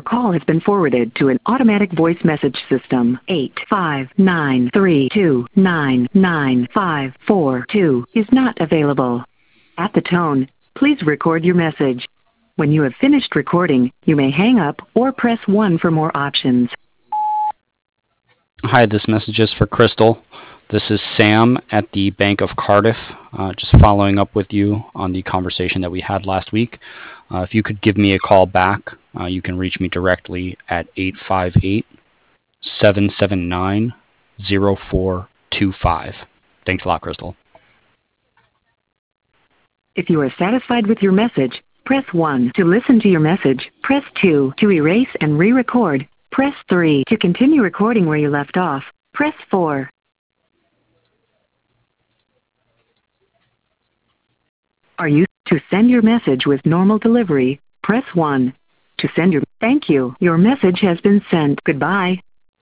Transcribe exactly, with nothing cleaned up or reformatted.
call has been forwarded to an automatic voice message system. eight five nine three two nine nine five four two is not available. At the tone, please record your message. When you have finished recording, you may hang up or press one for more options. Hi, this message is for Crystal. This is Sam at the Bank of Cardiff, uh, just following up with you on the conversation that we had last week. Uh, if you could give me a call back, uh, you can reach me directly at eight five eight, seven seven nine, zero four two five. Thanks a lot, Crystal. If you are satisfied with your message, press one. To listen to your message, press two. To erase and re-record, press three. To continue recording where you left off, press four. Are you to send your message with normal delivery? Press one. To send your thank you. Your message has been sent. Goodbye.